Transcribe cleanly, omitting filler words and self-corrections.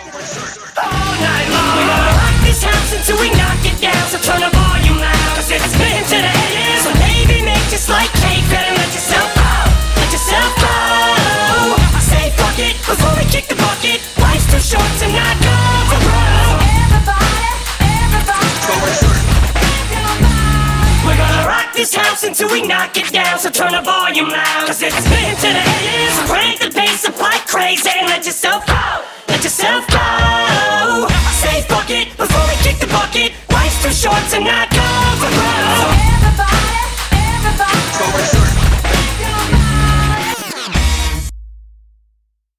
All night long, we're gonna rock this house until we knock it down. So turn the volume loud, 'cause it's into the haters. So baby, make just like cake, better let yourself go. Let yourself go. I say fuck it before we kick the bucket. Life's too short to not go for broke. We're gonna rock this house until we knock it down. So turn the volume loud, 'cause it's into the haters. So crank the bass up like crazy and let yourself go. Let yourself go. I say fuck it before we kick the bucket. Life's too short to not go for broke.